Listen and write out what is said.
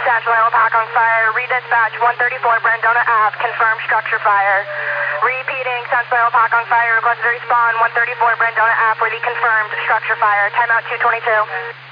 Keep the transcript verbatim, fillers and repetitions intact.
Dispatch, Loyal Park on fire. Redispatch, one thirty-four Brandona Ave, confirmed structure fire. Repeating, Sunset Loyal Park on fire, requested respawn, one thirty-four Brandona Ave for the confirmed structure fire. Timeout two twenty-two.